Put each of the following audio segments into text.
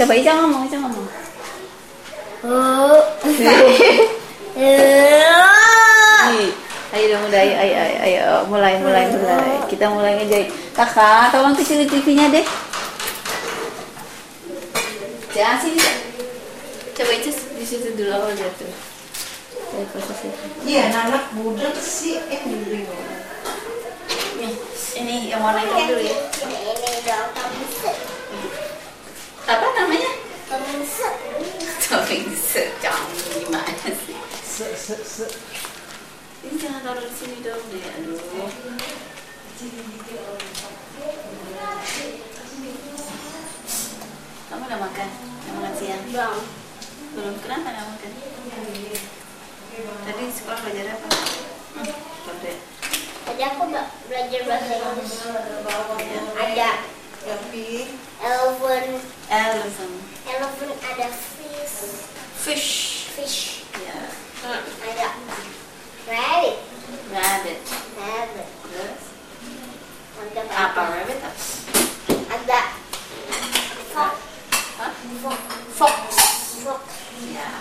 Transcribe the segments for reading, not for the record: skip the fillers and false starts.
Coba Ica ngomong, Ica ngomong. Ayo dong, udah, ayo, mulai. Kita mulai ngejahit. Kakak, tolong kecilin TV-nya deh. Jangan sini. Coba Ica di situ dulu awal jatuh. Iya, anak budak sih bingung. Nih, ini yang warna hitam dulu ya. Ini dong, Apa namanya? Tomingse. Tomingse, gimana sih? Se. Ini jangan taruh di sini dong deh, aduh. Kamu udah makan? Udah makan siang? Belum. Kenapa nggak makan? Tadi sekolah belajar apa? Kode. Tadi aku belajar bahasa Inggris. Ada elephant, ada fish. Ya. Ada rabbit. Terus? Ada Apa rabbit? Apa? Ada fox. Hah? Fox. Ya.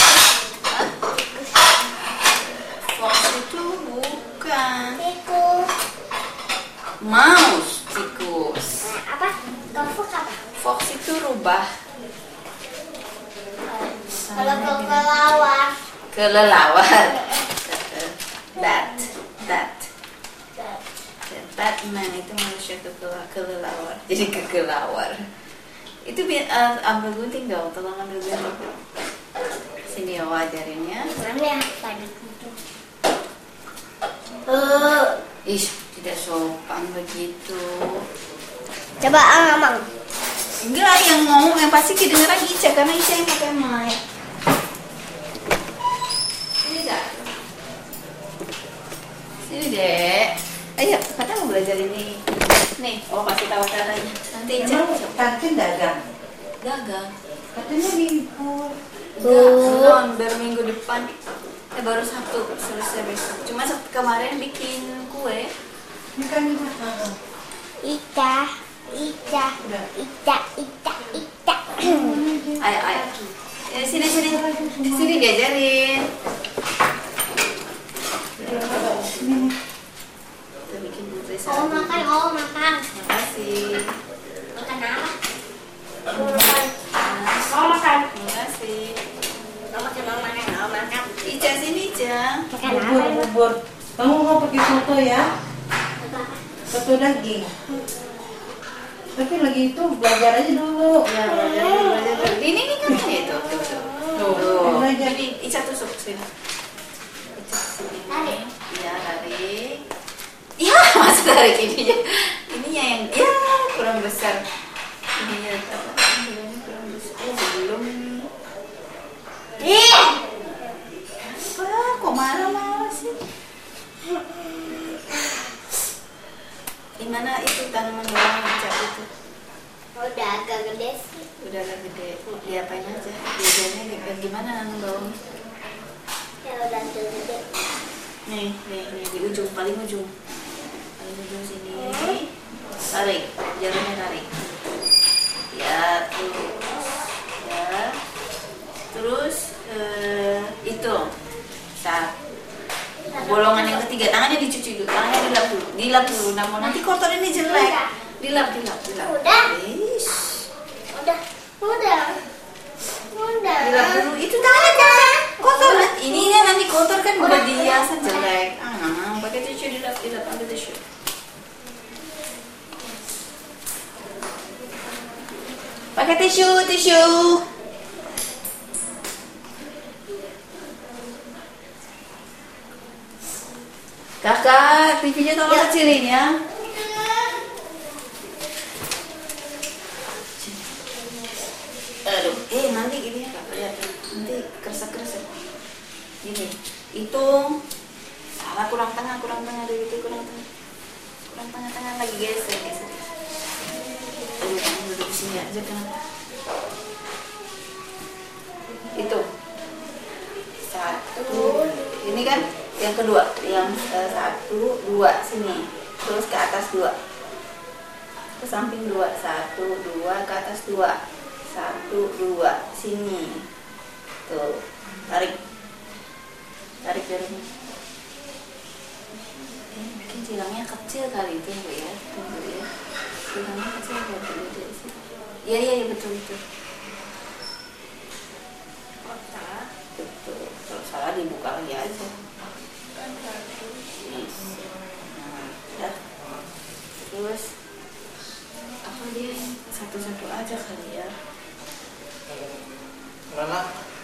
Fox itu bukan Tikus. mouse, tikus. Apa? Kalau fox apa? Fox itu rubah. Kalau kelelawar. Kelelawar. Batman itu manusia kelelawar. Jadi kekelawar. Itu ambil gunting dong, tolong ambil gunting. Sini ya wajarin ya. Mana ya? Tadi itu. Ih, tidak sopan begitu. Coba Amang. Enggak, yang ngomong yang pasti kedengeran Ica karena Ica yang pakai mic. Sini Dek. Sini Dek. Ayo, kata mau belajar ini. Nih, kasih tahu caranya. Nanti Ica Emang kantin dagang? dagang. Katanya libur. Belum, baru minggu depan. Baru Sabtu selesai besok. Cuma kemarin bikin kue. Ini kan ini. Ika. Ayo. Sini diajarin. Kita bikin putri salju. makan. Makasih. Makan apa? Makan. Makasih. Makan. Ica sini Ica. Makan apa? Bubur. Kamu mau pakai soto ya? Soto daging. Tapi lagi itu belajar aja dulu. Ya belajar. Ini kan itu. Tuh. Belajar. Jadi Ica tusuk sini. Ica sini. Tarik. Iya tarik. Ya masuk tarik ininya. Ininya yang kurang besar. Ininya apa? Ininya kurang besar. Belum. Kok marah sih? Gimana itu tanaman bawang Ica itu? Udah agak gede sih. Udah agak gede. Diapain aja? Diajarnya gimana nanam bawang? Ya udah gede. Nih, di ujung, paling ujung sini. Tarik, jarumnya tarik. Ya, ya. Terus itu saat bolongan yang ketiga, tangannya dicuci dulu, tangannya dilap dulu. Namun nanti kotor ini jelek. Dilap. Udah. Dilap dulu. Itu tangannya kotor. Ininya nanti kotor kan udah dihiasan jelek. Pakai tisu dilap, ambil tisu. Pakai tisu. Kakak, TV-nya tolong kecilin ya. Aduh, nanti gini ya, lihat nanti kresek. Gini, hitung. Salah kurang tengah dari itu kurang tengah lagi geser. Aduh, kamu duduk di sini aja kenapa? Itu 1, ini kan yang kedua, yang 1, 2 sini, terus ke atas 2, ke samping 2, 1, 2 ke atas 2, 1, 1, 2, sini. Tuh, tarik jarumnya. Mungkin silangnya kecil kali itu Bu ya. Tunggu ya. Silangnya kecil kali itu. Iya betul. Betul. Kalau salah dibuka lagi aja. Nah, ya. Terus apa dia satu-satu aja kali ya. Mana?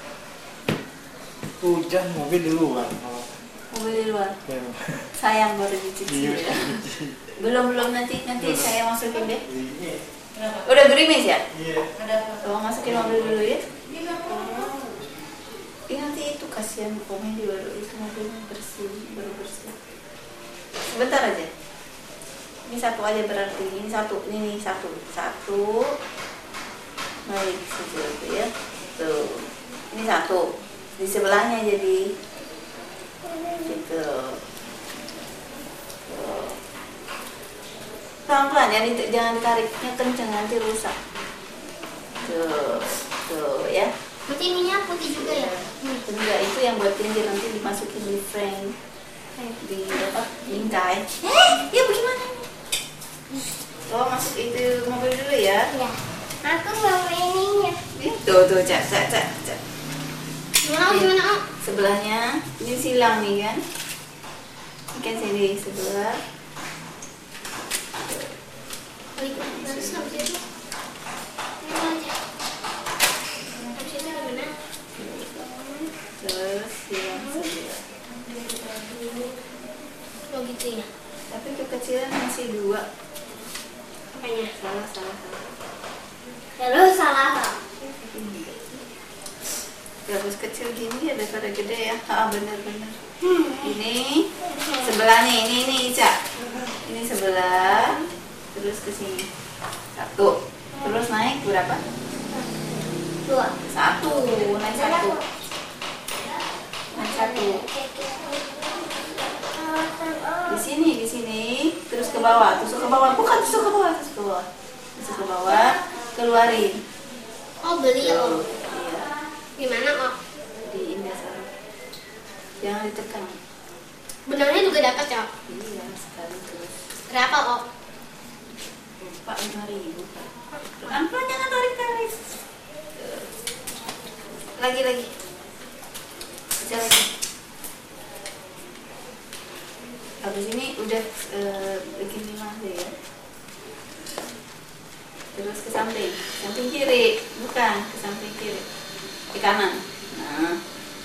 Hujan mobil di luar. Mobil di luar. Ya. Sayang baru dicuci Iya. ya. Belum nanti saya masukin deh. Iya. Udah gerimis ya? Iya. Tolong masukin mobil dulu ya. Nanti itu kasihan pokoknya baru itu mobilnya baru bersih. Sebentar aja. Ini satu aja berarti. Ini satu. Balik situ ya. Tuh. Ini satu. Di sebelahnya jadi gitu. Pelan-pelan ya, jangan ditariknya kenceng nanti rusak. Tuh ya. Berarti ininya putih juga ya? Enggak, itu yang buat tinja nanti dimasukin di frame. Di apa? Bingkai. Ya bagaimana? Oh, masuk itu mobil dulu ya. Ya. Aku mau ininya. Tuh, cak. Gimana Om? Sebelahnya, ini silang nih kan. Ini kan sini sebelah. Terus habis itu ini aja. Habis itu gimana? Terus silang sebelah. Oh gitu ya? Tapi kekecilan masih 2. Apanya? Salah. Terus salah. Gabus kecil gini ya daripada gede ya. Bener. Ini sebelah nih, ini Ica. Ini sebelah. Terus ke sini. 1. Terus naik berapa? 2. 1. Naik 1. Di sini. Terus ke bawah. Tusuk ke bawah. Bukan tusuk ke bawah. Tusuk ke bawah. Keluarin. Oh beli ya Om? Iya. Gimana Om? Di ini sana. Jangan ditekan. Benangnya juga dapat ya? Iya, sekali terus. Berapa Om? Lupa 5.000. Pelan-pelan jangan tarik. Lagi. Baca lagi. Habis ini udah bikin 5 aja ya. Terus ke samping kiri, bukan ke samping kiri, di kanan. Nah,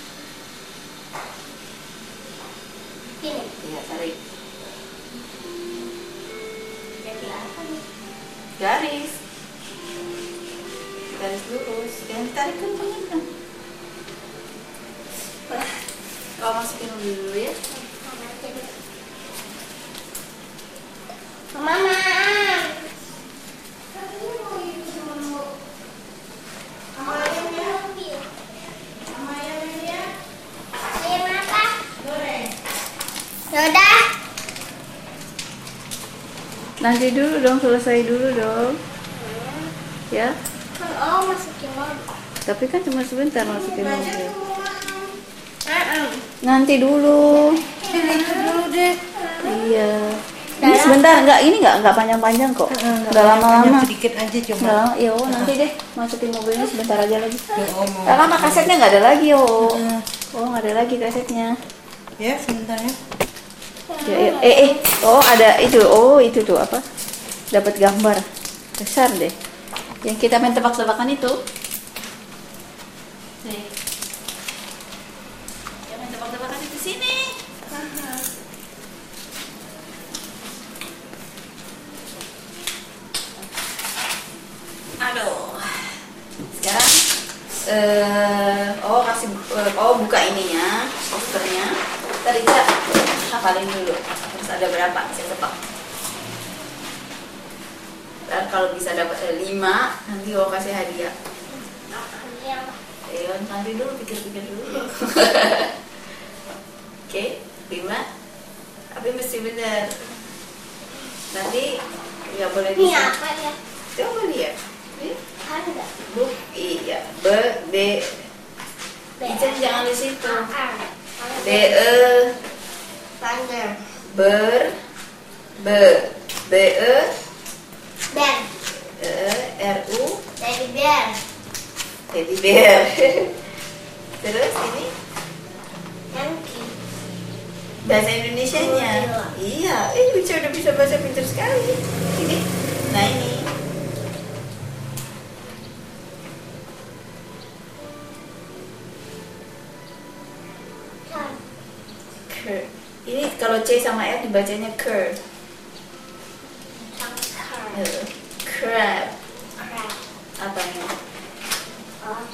Ini. iya tarik. Jadi apa nih? Garis lurus, jangan ditarik kencang. Kalau masukin dulu ya. Mama. Yaudah. Nanti dulu dong, selesai dulu dong. Ya. Oh, masukin mobil. Tapi kan cuma sebentar masukin mobil. Nanti dulu. Dulu deh. Iya. Ini sebentar, ini nggak panjang-panjang kok. Nggak lama-lama. Sedikit aja Nggak coba. lama. Ya, nanti deh masukin mobilnya sebentar aja lagi. Oh, mau. Nggak lama, kasetnya nggak ada lagi oh. Nggak ada lagi kasetnya. Ya, sebentar ya. Ya, oh ada itu, itu tuh apa? Dapat gambar besar deh. Yang kita main tebak-tebakan itu. Nih. Yang main tebak-tebakan itu sini. Aduh. Sekarang buka ininya, posternya. Tadi kita hafalin dulu. Harus ada berapa? Saya tebak. Dan kalau bisa dapat 5, nanti gue kasih hadiah. Nanti dulu pikir-pikir dulu. Oke, 5. Tapi mesti benar. Nanti nggak boleh Ini bisa. apa ya? Coba lihat. Nih. Panda. Iya. B. Ica jangan di situ. B Panda. B Bear. RU Teddy bear. teddy bear. Terus ini Monkey. bahasa Indonesianya. Gorila. Iya, Ica udah bisa bahasa pintar sekali. Ini, nah ini. Cat. Cur. Ini kalau C sama R dibacanya cur. Car. Crab. Crab. Apa ini? Oh.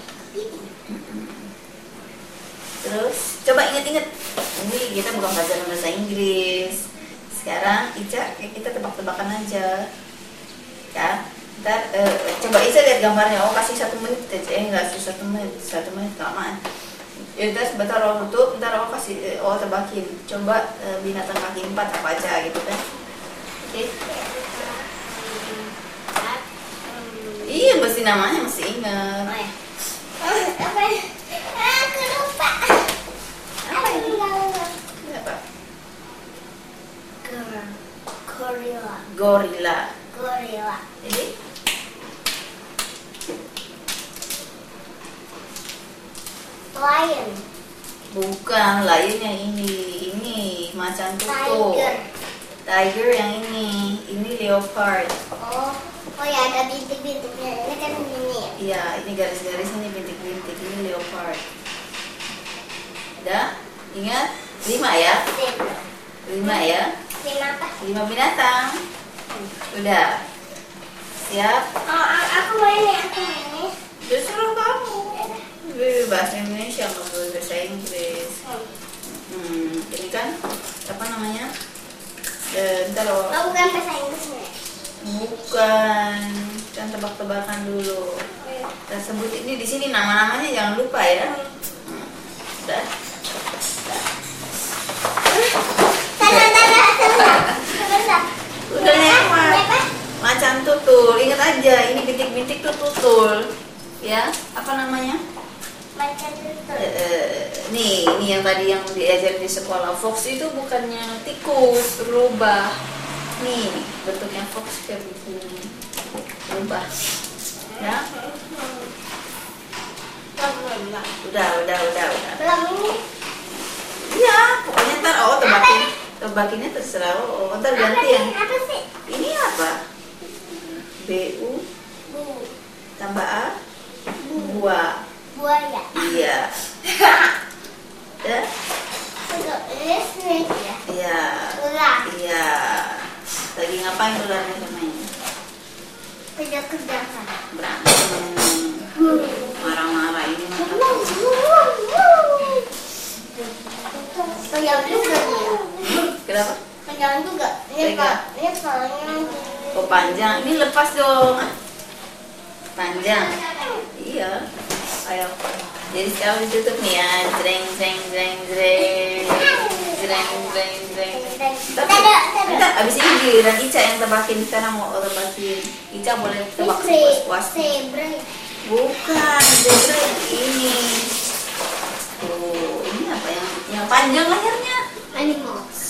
Terus coba ingat-ingat. Ini kita bukan belajar bahasa Inggris. Sekarang Ica, kita tebak-tebakan aja. Ya. Ntar coba Ica lihat gambarnya. Oh, kasih 1 menit aja. Enggak, 1 menit. 1 menit kelamaan. Ya, ntar sebentar tutup, ntar kasih tebakin. Coba binatang kaki 4 apa aja gitu kan. Oke. Iya, mesti namanya mesti ingat. Oh ya. Apa ya? Aku lupa. Apa ini? Aku Ini apa? Gorilla. Gorila. Gorilla. Ini Lion. bukan lion yang ini. Ini macan tutul. Tiger. Tiger yang ini leopard. Oh. Oh ya, ada bintik-bintiknya. Ini kan ini. Iya, ini garis-garis ini bintik-bintik. Ini leopard. Udah? Ingat? 5 ya? Zebra. 5 ya? Zebra apa? 5 binatang. Udah. Siap? Oh, aku mau ini. Aku mau ini. Terserah kamu. Bahasa Indonesia nggak boleh bahasa Inggris. Ini kan apa namanya? Ntar Oh, bukan bahasa Inggrisnya. bukan, kan tebak-tebakan dulu. Kita sebut ini di sini nama-namanya jangan lupa ya. Udah. Sebentar. Udah lewat. Apa? Macan tutul, ingat aja ini bintik-bintik tuh tutul. Ya, apa namanya? Macan tutul. Nih, ini yang tadi yang diajar di sekolah. Fox itu bukannya tikus, rubah. Nih, bentuknya fox kayak begini. Rubah. Ya? Udah. Belum ini. Iya, pokoknya ntar tebakinnya terserah. Ntar gantian. Apa sih? Ini apa? BU Bu. tambah A. Buah. Buaya. Iya. Ya? Untuk ini snake ya. Iya. Ular. Iya. Lagi ngapain ularnya sama ini? Kerja-kerjaan. Berantem. Marah-marah ini mah. Panjang juga dia. Kenapa? Panjang juga. Ini Pegang. Pak. Ini soalnya. Oh panjang. Ini lepas dong. Panjang. Iya. Ayo. Jadi sekarang ditutup nih ya. Jreng. Bentar, abis ini giliran Ica yang tebakin. Sekarang mau tebakin. Ica boleh tebak sepuas-puas. Zebra. Bukan, zebra yang ini. Tuh, ini apa yang panjang lehernya? Animals.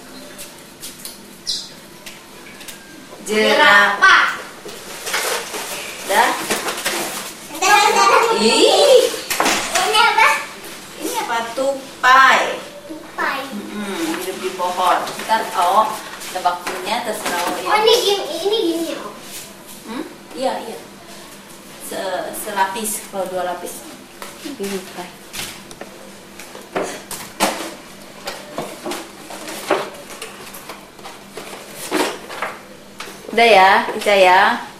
Jerapah. Dah. Bentar. Ih, Ini apa? ini apa? Tupai. Tupai. Hidup di pohon. Ntar tebaknya terserah Oh, ya. ini gini ya. Iya. Selapis, kalau 2 lapis. Tupai. Udah ya, Ica ya.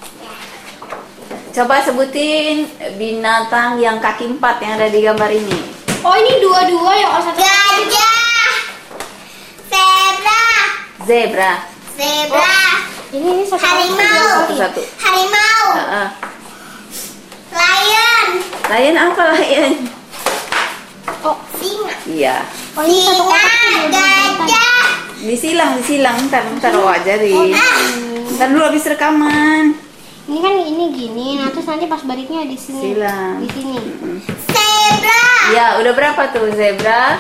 Coba sebutin binatang yang kaki 4 yang ada di gambar ini. Oh, ini dua-dua yang satu. Gajah. Zebra. Ini satu. Satu-satu. Harimau. Lion. Lion apa lion? Oh, singa. Iya. Oh, ini satu gajah. Disilang. Ntar ajarin. Ntar dulu habis rekaman. Ini kan ini gini, nah terus nanti pas baliknya di sini. Silang. Di sini. Zebra. Ya, udah berapa tuh zebra?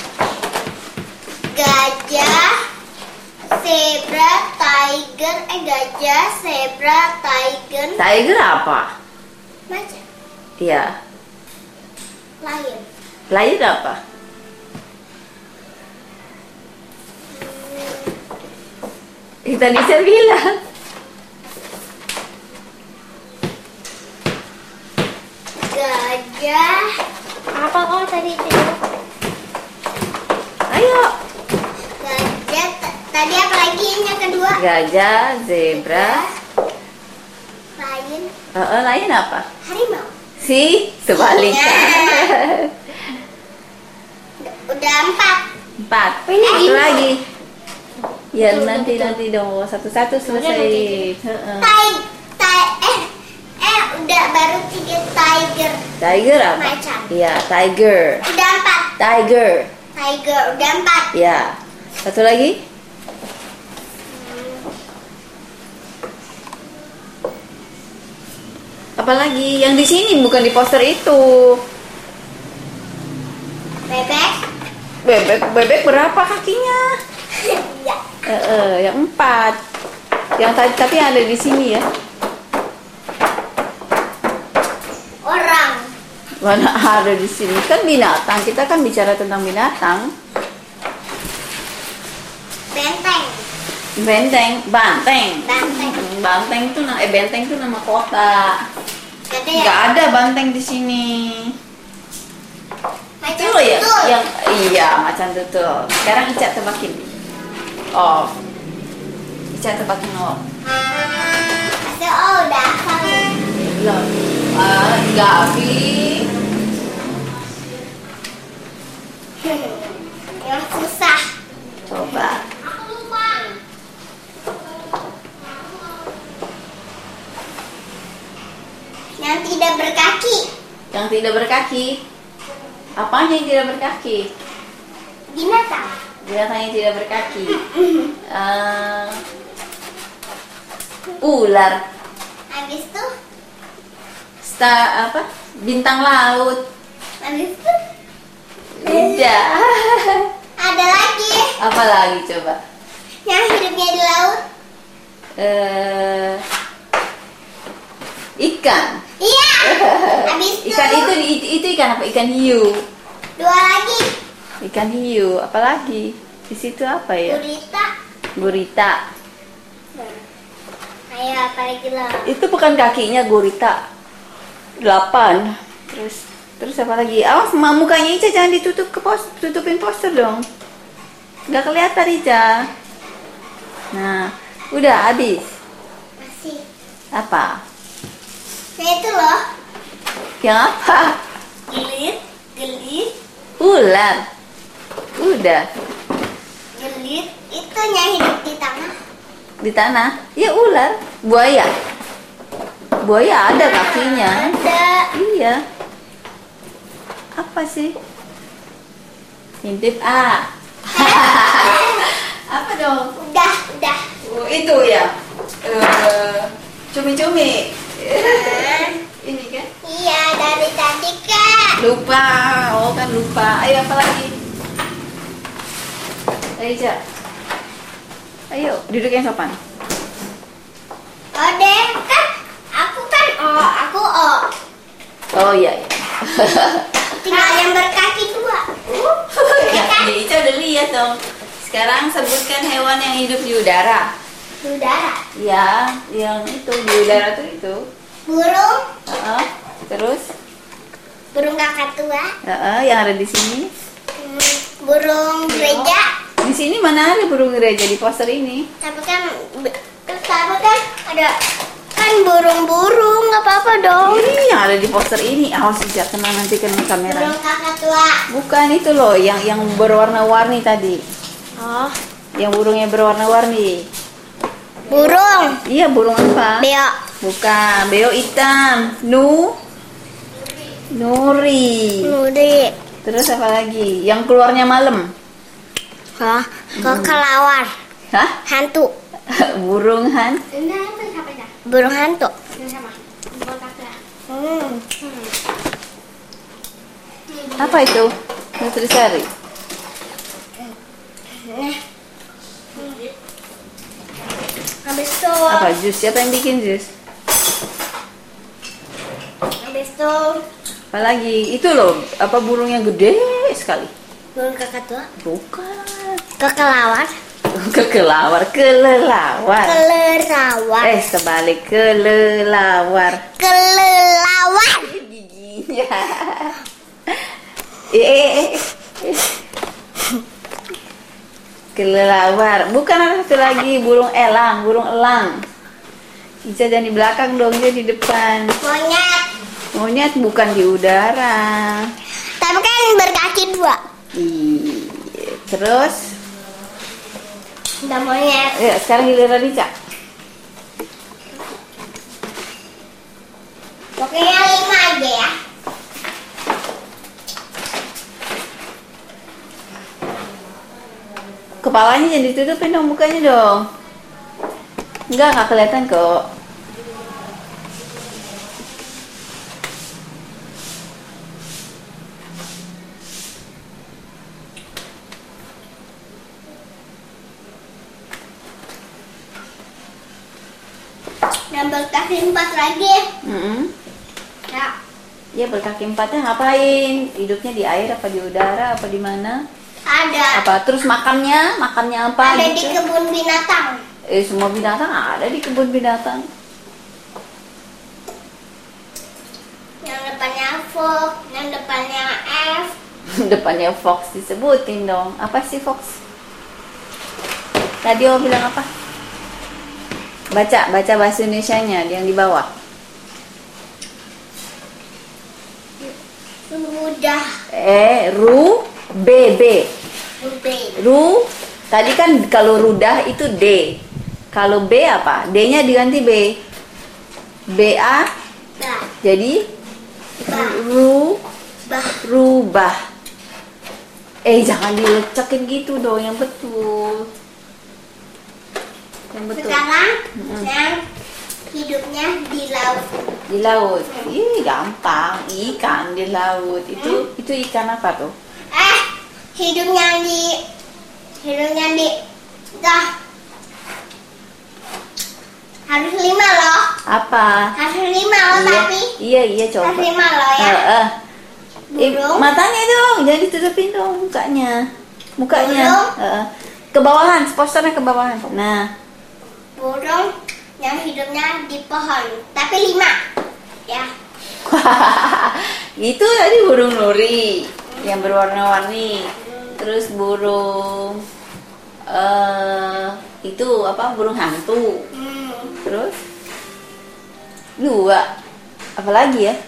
Gajah. Zebra, tiger. Gajah, zebra, tiger. Tiger apa? Macan. Iya. Lion. Lion apa? Tadi saya bilang. Gajah. Apa tadi itu? Ayo. Gajah. Tadi apa lagi yang kedua? Gajah, zebra. Lion. Lion apa? Harimau. Si, sebaliknya. Udah 4. 4. Ini Satu gini. lagi. Ya Betul, nanti dong satu-satu selesai. Heeh. Udah baru 3 tiger. Tiger apa? Macan. Iya, tiger. Udah 4. Tiger. Tiger udah 4. Ya. Satu lagi? Apalagi yang di sini bukan di poster itu. Bebek. Bebek berapa kakinya? Ya. Yang 4. Yang tadi tapi ada di sini ya. Orang. Mana ada di sini kan binatang. Kita kan bicara tentang binatang. Benteng. Banteng. Banteng. Banteng itu benteng itu nama kota. Ada ya? Nggak ada banteng di sini. Macan Itu loh ya, tutul. yang iya macan tutul. Sekarang Ica tebakin. Oh, Ica tebakin oh. Masih udah hafal. Belum. Gabi. Yang susah. Coba. Aku lupa. Yang tidak berkaki. Yang tidak berkaki. Apanya yang tidak berkaki? Binatang. Binatang yang tidak berkaki. Ular. Habis itu. Apa? Bintang laut. Habis itu. Tidak. Ada lagi. Apa lagi coba? Yang hidupnya di laut. Ikan. Iya. Habis itu. Ikan itu ikan apa? Ikan hiu. 2 lagi. Ikan hiu. Apa lagi? Di situ apa ya? Gurita. Gurita. Ayo apa lagi lah? Itu bukan kakinya gurita. 8. Terus apa lagi? Awas mukanya Ica jangan ditutup tutupin poster dong. Nggak kelihatan Ica. Nah, udah habis. Masih. Apa? Nah itu loh. Yang apa? Gelit. Ular. Udah. Gelit. Itu yang hidup di tanah. Di tanah? Ya ular. Buaya. Buaya ada kakinya. Ada. Iya. Apa sih? Intip A. Apa dong? Udah. Oh, itu ya. Cumi-cumi. Ini kan? Iya dari tadi Kak. Lupa. Oh kan lupa. Ayo apa lagi? Ayo Ica. Ayo duduk yang sopan. Ode kan. Aku kan O. Aku O. Oh iya. Tinggal yang berkaki 2. Ya, Ica udah lihat dong. Sekarang sebutkan hewan yang hidup di udara. Udara. Ya, yang itu di udara tuh itu. Burung. Terus, Burung kakak-tua. yang ada di sini. Burung gereja. Di sini mana ada burung gereja di poster ini? Tapi kan ada kan burung-burung nggak apa-apa dong. Ini yang ada di poster ini. Awas Ica, tenang nanti kena kamera. Burung kakak-tua. Bukan itu loh, yang berwarna-warni tadi. Oh. Yang burungnya berwarna-warni. Burung. Iya, burung apa? Beo. Bukan, beo hitam. Nuri. Nuri. Terus apa lagi? Yang keluarnya malam. Hah? Kelawar. Hah? Hantu. Burung han? Burung hantu. Apa itu? Nutrisari. Habis itu, Apa jus? Siapa yang bikin jus? Apalagi itu loh, apa burung yang gede sekali? burung kakak tua, Bukan. kekelawar, Kelelawar. Sebalik kelelawar. kelelawar. Giginya. Eh. Kelelawar. Bukan, ada satu lagi, burung elang. Ica jangan di belakang dong, dia di depan. Monyet bukan di udara. Tapi kan berkaki 2. Iya. Terus, Udah monyet. ya sekarang giliran Ica. Pokoknya 5 aja ya. Kepalanya jangan ditutupin dong, mukanya dong. Nggak kelihatan kok. Dan berkaki 4 lagi. Ya. Ya berkaki 4-nya ngapain? Hidupnya di air apa di udara apa di mana? Ada. Apa terus makannya apa? Ada di gitu? kebun binatang. Semua binatang ada di kebun binatang. Yang depannya fox, yang depannya F. Depannya fox disebutin dong. Apa sih fox? Tadi Om bilang apa? Baca bahasa Indonesianya yang di bawah. Sudah. Ru. Tadi kan kalau rudah itu D. Kalau B apa? D-nya diganti B. BA. Bah. Jadi Bah. rubah. Jangan dilecekin gitu dong, yang betul. Sekarang yang hidupnya di laut. Di laut. Ih, gampang. Ikan di laut. Itu ikan apa tuh? Hidupnya di dah. Harus 5 loh. Apa? Harus 5 loh tapi. Iya coba. Harus 5 loh ya. Burung. Matanya dong, jangan ditutupin dong mukanya. Burung. Ke bawahan, posternya ke bawahan. Nah, Burung yang hidupnya di pohon, tapi 5. Ya. itu tadi burung nuri yang berwarna-warni. Terus burung itu apa? Burung hantu. Terus 2. Apalagi ya?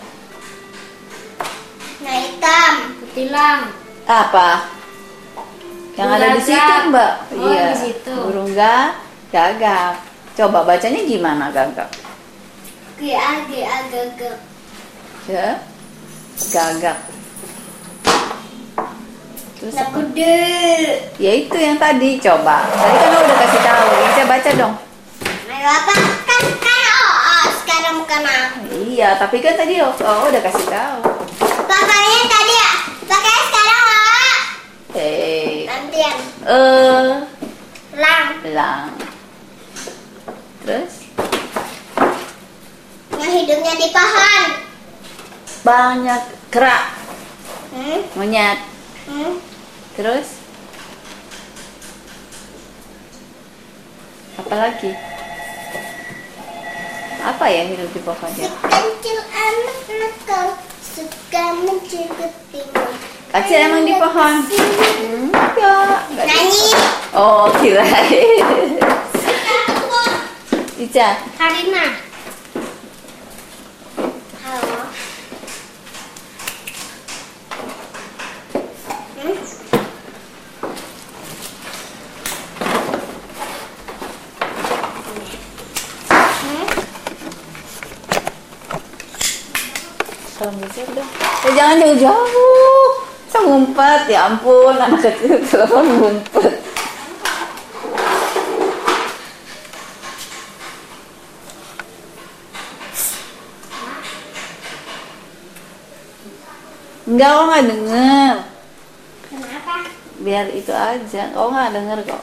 Nah, hitam. Kutilang. Apa? Yang ada di situ, Mbak. Oh, Iya. di situ. Burung gagak. Coba bacanya gimana gagak? Gagak. Ya. Gagak. Terus Nah, apa? gede. Ya itu yang tadi, coba. Tadi kan lo udah kasih tahu. Bisa baca dong. Ayo apa? Kan sekarang bukan aku. Iya, tapi kan tadi udah kasih tahu. Pakainya tadi ya. Pakai sekarang loh. Nanti yang Lang. Terus yang hidupnya di pohon. banyak kerak, monyet. Terus apa lagi? Apa ya hidup di pohonnya? Sekecil anak nakal suka mencuri timun. Kecil emang di pohon? Enggak. Nyanyi. Oh, kirain. Ica. Karina. Halo. Kalau bisa udah. Jangan jauh-jauh. Saya ngumpet, ya ampun, anak kecil telepon ngumpet. Enggak, oh nggak denger. Kenapa? Biar itu aja, oh nggak denger kok.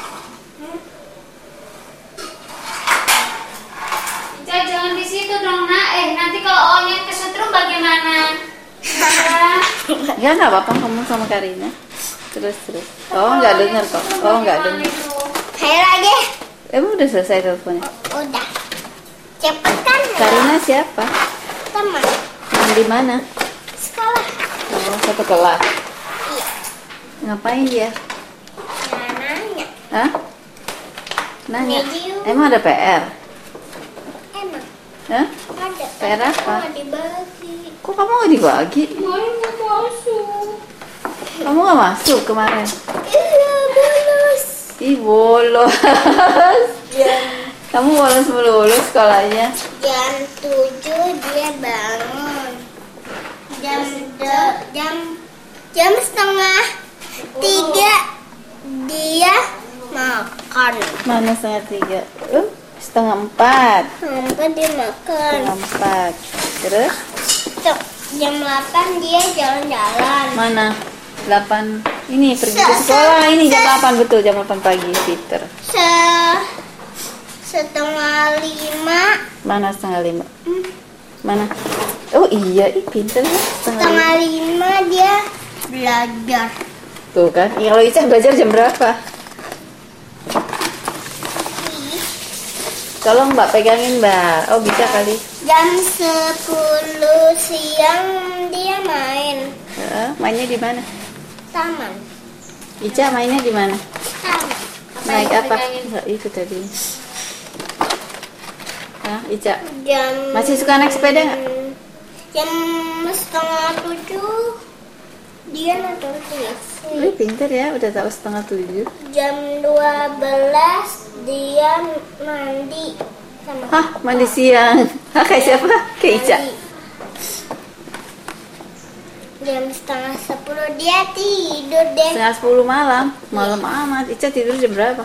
Ica jangan di situ dong nak. Nanti kalau O-nya kesetrum bagaimana? Ya nggak apa-apa, ngomong sama Karina. Terus. Oh nggak denger kok. Oh nggak denger. Ayo lagi. Emang udah selesai teleponnya? Udah. Cepet kan? Karina siapa? Teman. Yang di mana? Sekolah. Oh, satu kelas. Iya. Ngapain dia? Nah, nanya. Hah? Nanya. Medium. Emang ada PR? Emang Hah? ada. PR apa? Mau dibagi. Kok kamu nggak dibagi? Mau masuk. Kamu nggak masuk kemarin? Iya, bolos. Ih bolos. Kamu bolos melulu sekolahnya. Jam 7 dia bangun. Jam setengah 3 dia makan. Mana setengah 3? Setengah 4. Sampai dia makan. Setengah 4. Terus? Jam 8 dia jalan-jalan. Mana? 8. Ini pergi ke sekolah. Ini jam 8 betul, jam 8 pagi, Peter. Setengah 5. Mana setengah 5? Mana? Oh iya, pinter ya. Setengah 5 dia belajar. Tuh kan, kalau Ica belajar jam berapa? Tolong Mbak pegangin Mbak. Oh bisa kali. Jam 10 siang dia main. Mainnya di mana? Taman. Ica mainnya di mana? Taman. Naik apa? Enggak, itu tadi. Hah, Ica? Masih suka naik sepeda nggak? Jam setengah 7 dia nonton TV. Pinter ya, udah tahu setengah 7. Jam 12 dia mandi sama Hah, mandi siang. Hah, kayak siapa? Kayak Ica. mandi. Jam setengah 10 dia tidur deh. Setengah 10 malam. Malam amat. Ica tidur jam berapa?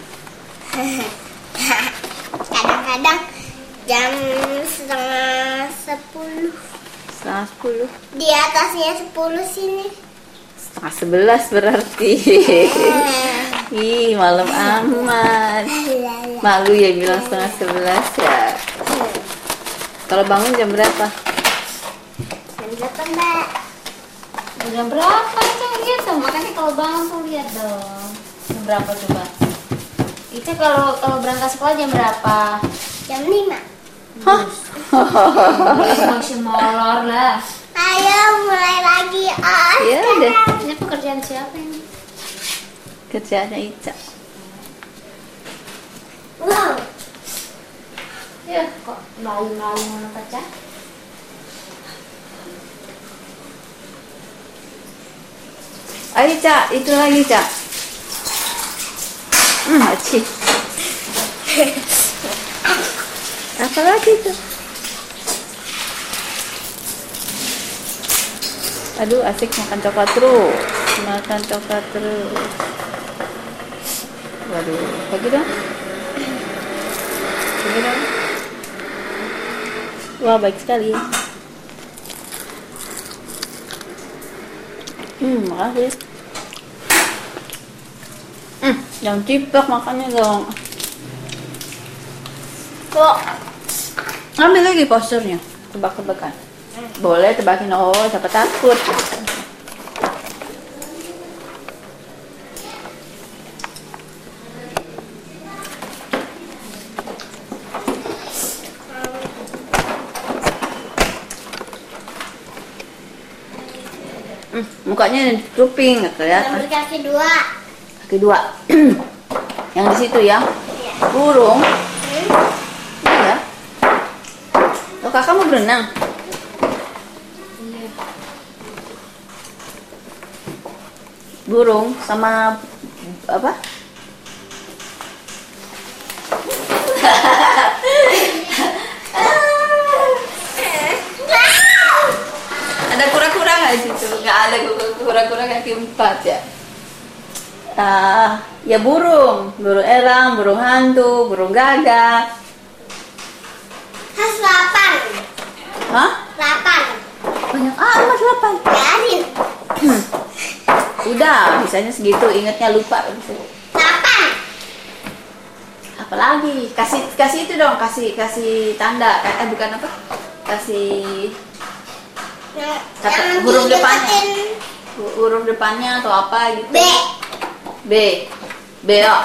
Kadang-kadang jam setengah 10. Setengah 10. Di atasnya 10 sini. Setengah 11 berarti. Ih, malam amat. Malu ya bilang setengah 11 ya. Kalau bangun jam berapa? Jam 8, Mbak. Jam berapa Ica gitu? Makanya kalau bangun tuh lihat dong. Jam berapa coba? Ica kalau berangkat sekolah jam berapa? Jam 5. Hah? Masih molor lah. Ayo mulai lagi. Ya udah. Ini pekerjaan siapa ini? Kerjaannya Ica. Wow. Ya kok lalu-lalu mana kaca? Ayo Ica, itu lagi Ica. Aci. Apa lagi tuh? Aduh, asik makan coklat terus. Makan coklat terus. Waduh, bagi dong. Bagi dong. Wah, baik sekali. Makasih. Jangan ciplak makannya dong. Kok ambil lagi posternya, tebak-tebakan. Boleh tebakin, oh siapa takut. Mukanya drooping, nggak kelihatan. Yang berkaki 2. Kedua, yang di situ ya, burung. Iya. Oh kakak mau berenang? Burung sama apa? Ada kura-kura nggak di situ? Nggak ada kura-kura kaki 4 ya. Ya burung elang, burung hantu, burung gagak. Has 8. Hah? 8. Banyak amat 8. Biarin. Udah, misalnya segitu, ingatnya lupa. 8. Apalagi? Kasih itu dong, kasih tanda. Bukan apa? Kasih kata huruf depannya. Huruf depannya atau apa gitu. B. B. Oh.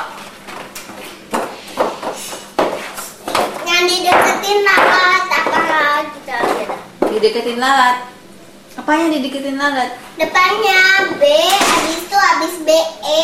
Yang dideketin lalat apa gitu. Dideketin lalat. Apanya dideketin lalat? Depannya B, habis B E.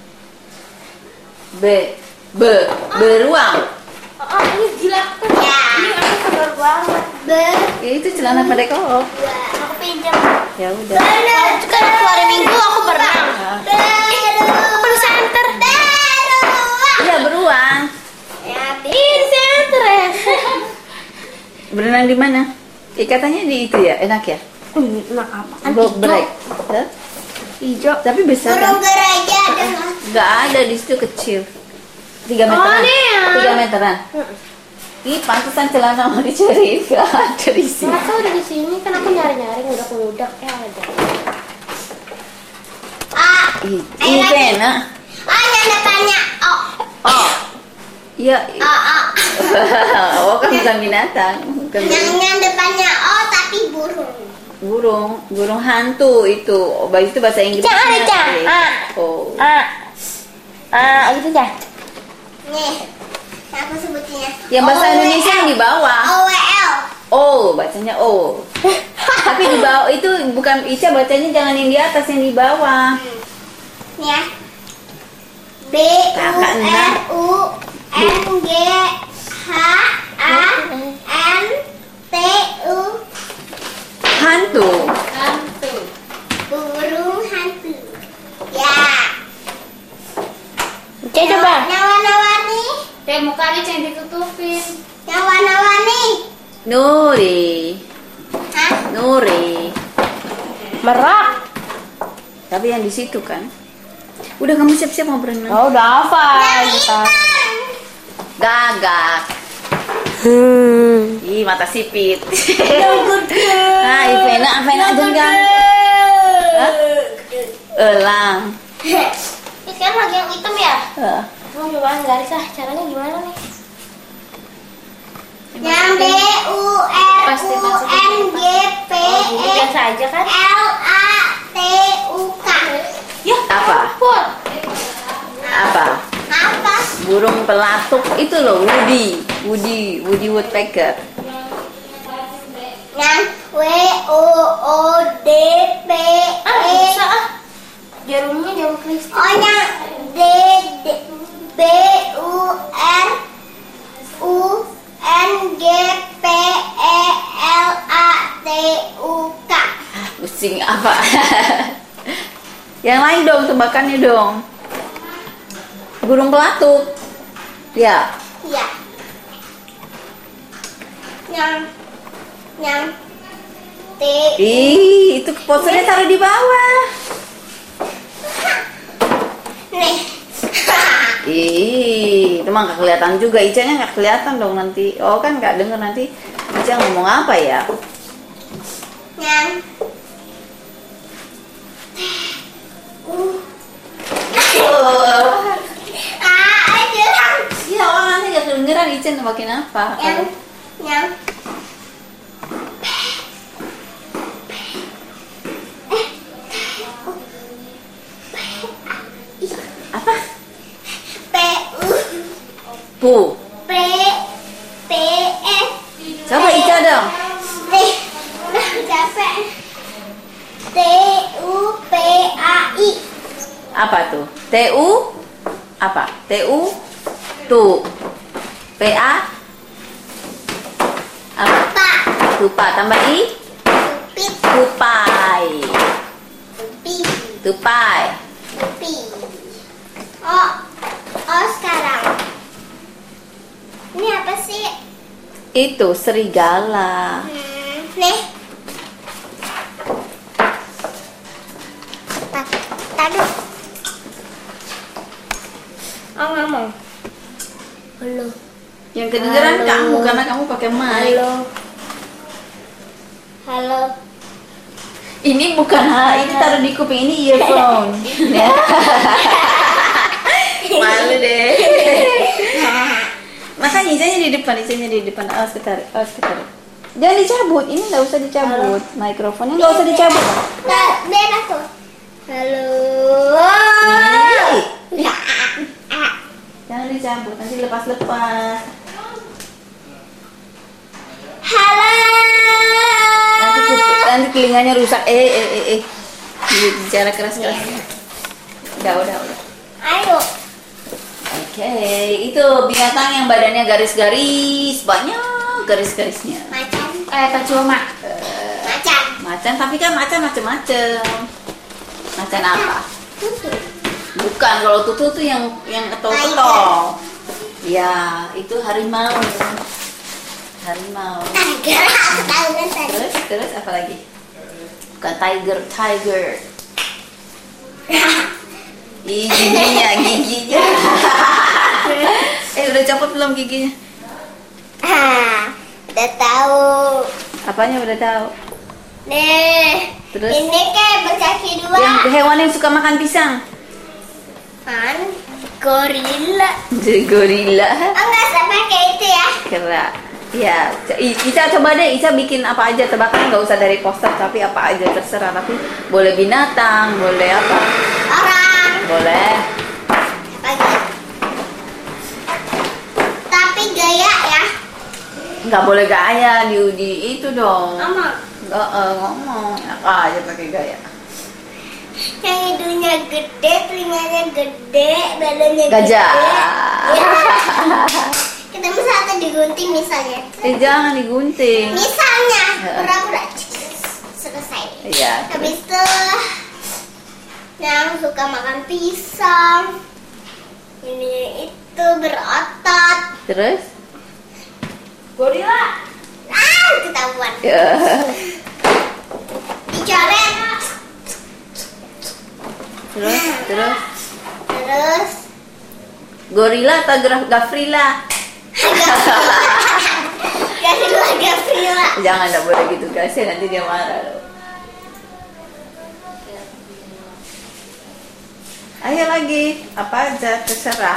Beruang. Oh, ini gila. Ya. Ini aku sabar banget. Ya, itu celana pendek kok. Aku pinjam. Ya udah. Bener. Kan waktu hari Minggu aku berenang. Aku di center. Iya, beruang. Ya, Ih, center ya. Berenang di mana? Katanya di itu ya, enak ya? Enak apa? Go break. Hah? Hijau. Tapi besar burung kan? gereja ada nggak? Nggak ada di situ, kecil. 3 meteran. nih ya. 3 meteran. Ih, pantesan celana mau dicari, nggak ada di sini. Masa udah di sini kan aku nyari-nyari ngudak ada. Ini pena. Yang depannya O. Oh, iya. O. Oh, kan bukan binatang. Bukan Yang depannya O tapi burung. burung hantu itu. Oh, itu bahasa Inggrisnya. Oh. Gitu ya. Nih, aku sebutinnya. Yang bahasa Indonesia yang di bawah. OWL. Oh, bacanya O. Tapi di bawah itu bukan Ica, bacanya jangan yang di atas, yang di bawah. Nih ya. B U R U N G H A N T U. Hantu. Burung hantu. Ya. Oke, coba. Yang warna-warni. Mukanya jangan ditutupin. Yang warna-warni. Nuri. Hah? Nuri. Merak. Tapi yang di situ kan. Udah, kamu siap-siap mau berenang. Oh, udah hafal Yang kita. hitam. Gagak. Ih, mata sipit. Nah, Ivena jangan. Hah? Elang. Ini sekarang lagi yang hitam ya? Mau cobaan garis lah, caranya gimana nih? Yang B U R U N G P E Biasa aja kan? L A T U K. Ya, Apa? Put. Apa? Apa? Burung pelatuk itu loh, Woody Woodpecker. Yang W O O D P Bisa E. Jarumnya jarum kristal. Oh, yang B U R U N G P E L A T U K. Pusing apa? Yang lain dong, tebakannya dong. Burung pelatuk. Ya. Ya. Yang T. Ih, itu posternya taruh di bawah. Nih. Ih, itu mah nggak kelihatan juga. Icanya nggak kelihatan dong nanti. Oh, kan nggak denger nanti Ica ngomong apa ya? Yang curang. Iya, orang nanti nggak kedengeran Ica nebakin apa. Yang Apa? P U Pu. P P E. Coba Ica dong. T. Udah capek. T U P A I. Apa tuh? TU apa? TU tu. PA apa? Pa. Tupa tambah I. Tupit. Tupai. Tupi. Tupai. Tupi. Oh. Oh, sekarang. Ini apa sih? Itu serigala. Nih. Taduh. Oh, nggak mau. Halo. Yang kedengeran Halo. kamu karena kamu pakai mic. Halo. Ini bukan ini taruh di kuping, ini earphone. Ya. Malu deh. Makanya Icanya di depan. Awas ketarik. Jangan dicabut, ini nggak usah dicabut. Mikrofonnya nggak usah dicabut. Biar aku. Halo. Jangan dicabut, nanti lepas. Halo. Nanti telinganya rusak. Bicara keras. Udah. Ayo. Oke, itu binatang yang badannya garis-garis, banyak garis-garisnya. Macan. Apa cuma? Macan. Tapi kan macan macem-macem. Macan apa? Tutu. Bukan, kalau tutu tuh yang ketol-ketol. Ya, itu harimau. Tiger. Aku tahu kan tadi. Terus apa lagi? Bukan tiger. Giginya. Udah copot belum giginya? Udah tahu. Apanya udah tahu? Nih. Terus? Ini kayak berkaki dua. Yang hewan yang suka makan pisang? Kan gorila. Gorila. Enggak sampai kayak itu ya. Kera. Ya, Ica coba deh, Ica bikin apa aja, tebakan nggak usah dari poster, tapi apa aja terserah, tapi boleh binatang, boleh apa? Orang. Boleh. Lagi. Tapi gaya ya. Nggak boleh gaya di itu dong. Ngomong. Ngomong, apa aja pakai gaya. Yang hidungnya gede, telinganya gede, badannya Gajah. gede. Ketemu satu digunting misalnya. Jangan digunting. Misalnya, pura-pura selesai. Iya. Habis itu yang suka makan pisang. Ini itu berotot. Terus? Gorila. Ketahuan. Ya. Dicoret. Terus? Gorila atau Gafrila? Gafrila. Jangan, nggak boleh gitu guys, nanti dia marah loh. Ayo lagi, apa aja terserah.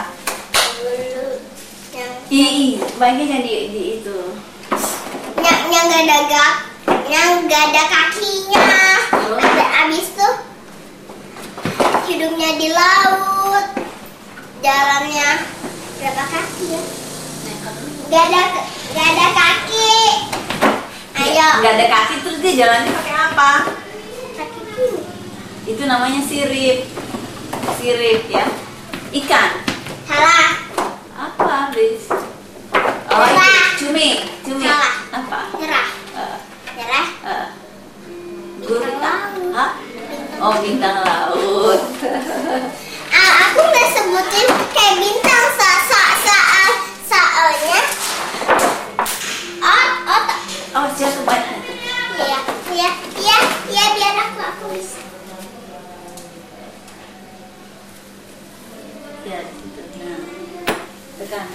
Baginya di itu. Yang gak ada kakinya. Abis tuh hidungnya di laut, jalannya berapa kaki ya? Gak ada kaki. Ayo. Nggak ada kaki, terus dia jalannya pakai apa? Kaki kiri. Itu namanya sirip ya. Ikan. Salah. Apa bis? Nyerah. Cumi. Salah. Apa? Nyerah. Nyerah. Gurita. Hah? Oh, bintang laut. Aku nggak sebutin kayak bintang soalnya. Oh, siapa banyak? Iya, biar aku bisa. Ya, gitu. Nah, tekan.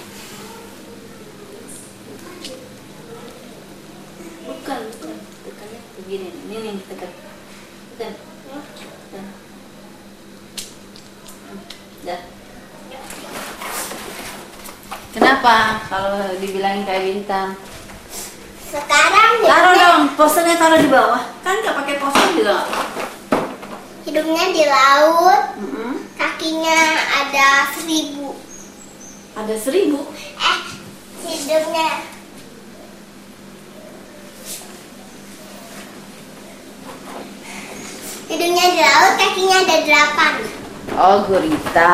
Bukan. Tekannya begini. Ini tekan. Tekan. Dah. Kenapa kalau dibilangin kayak bintang? Sekarang Taruh dong, posternya taruh di bawah. Kan nggak pakai poster juga. hidungnya di laut, Mm-mm. kakinya ada 1000. Ada 1000. Hidungnya di laut, kakinya ada 8. Oh, gurita.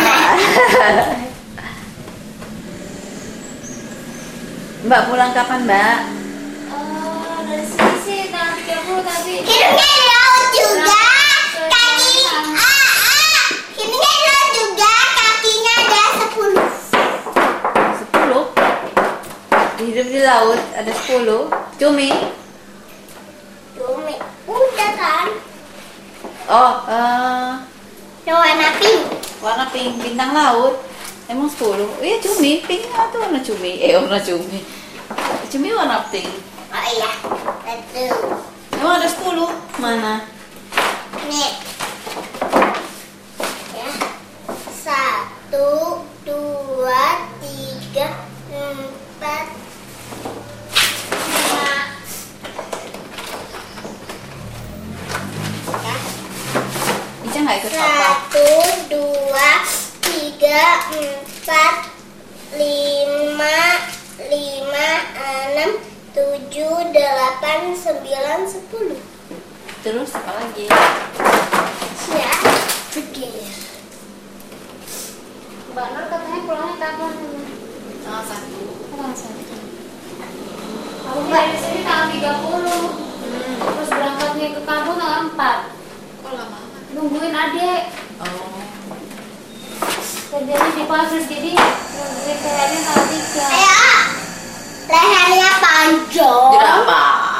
Mbak pulang kapan, Mbak? Dari sini sih tanggal 30 tapi Hidungnya di laut juga, hidungnya di laut juga, kakinya ada 10. 10. Hidup di laut ada 10. Cumi. Cumi, udah kan? Oh, Warna pink. warna pink, bintang laut. Emang 10? Iya, cumi. Pink atau warna cumi? Warna cumi. Cumi warna pink. Oh iya, betul. Emang ada 10? Mana? Nih. Ya. 1, 2, 3, 4, 5. Ya. Ica nggak ikut papa. 1, 2, 3, 4, 5, 6, 7, 8, 9, 10. Terus apa lagi? Ya, begini. Mbak Nur katanya pulangnya kapan? Tanggal 1. Tanggal 1. Aku dari sini tanggal 30. Terus berangkatnya ke kampung tanggal 4. Kok lama amat? Nungguin adik. Oh. Kerjanya di pasar jadi kayaknya tanggal 3. Ayo, lehernya panjang. Berapa?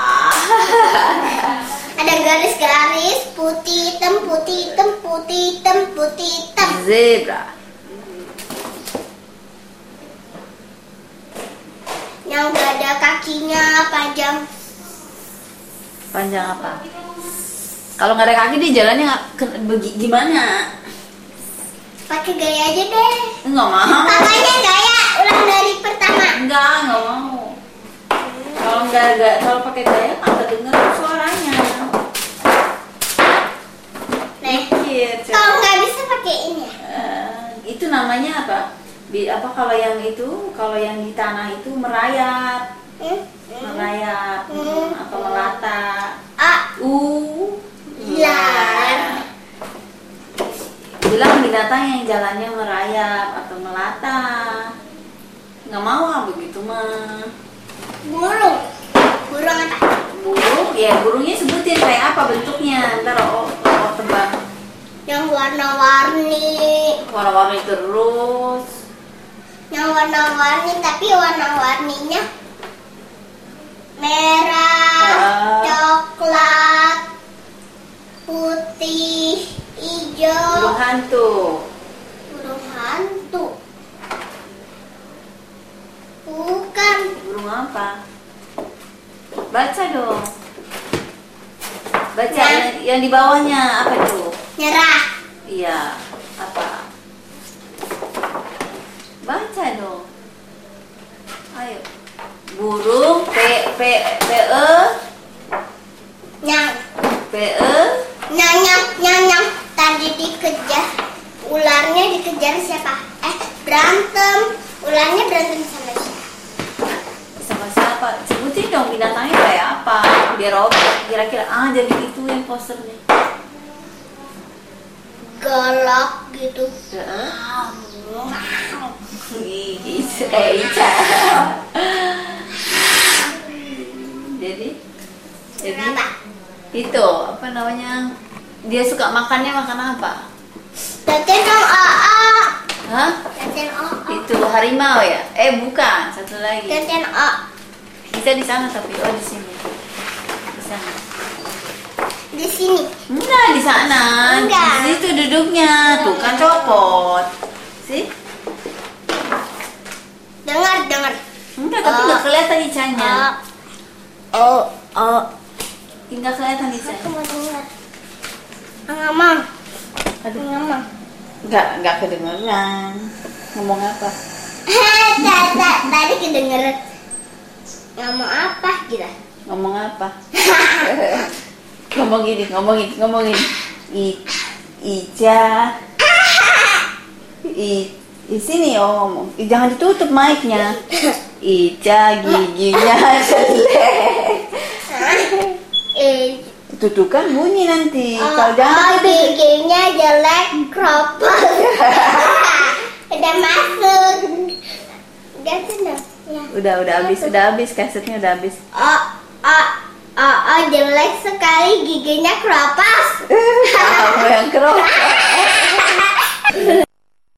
Ada garis-garis putih hitam, putih hitam, putih hitam, putih hitam. Zebra. Yang gak ada kakinya panjang. Panjang apa? Kalau nggak ada kaki dia jalannya gimana? Pakai gaya aja deh. Nggak mau. Makanya gaya ulang dari pertama. Nggak mau. Kalau pakai gaya nggak dengar suaranya. Nih, Mikir. kalau nggak bisa pakai ini. Itu namanya apa? Kalau yang di tanah itu merayap. Merayap. Atau melata. Ular. Bilang binatang yang jalannya merayap atau melata. Nggak mau begitu mah. Burung. Burung apa? Burung, ya burungnya sebutin kayak apa bentuknya. Ntar tebak. Yang warna-warni. Warna-warni terus. Yang warna-warni tapi warna-warninya merah, coklat, putih, hijau. Burung hantu. Burung hantu. Bukan. Burung apa? Baca dong. Baca yang di bawahnya apa tuh? Nyerah. Iya, apa? Baca dong. Ayo. Burung Nyang. nyang. Nyang. Tadi dikejar. Ularnya dikejar siapa? Berantem. Ularnya berantem sama siapa? Sama siapa? Sebutin dong binatangnya kayak apa? Biar kira-kira jadi gitu yang posternya. Galak gitu. Ica. Jadi Kenapa? itu apa namanya? Dia suka makan apa? Daten dong AA. Hah? Daten AA. Itu harimau ya? Bukan, satu lagi. Daten AA. Bisa di sana tapi di sini. Di sana. Di sini. Enggak, di sana. Enggak. Di situ duduknya. Tuh kan copot. Sih? Dengar. Enggak, tapi enggak kelihatan Icanya. Enggak kelihatan Aku Icanya. mau dengar. Ngomong. Aduh. Ngomong. Enggak kedengeran. Ngomong apa? Tadi kedengeran. Ngomong apa gitu? Ngomong apa? Ngomongin. Ica. Di sini ngomong. Jangan ditutup mic-nya. Ica giginya jelek. Tutup kan bunyi nanti. Kalau jangan giginya jelek, kropos. Udah masuk. Udah senang. Ya. Udah habis kasetnya udah habis. Jelek sekali giginya kropos. Kamu yang keropos.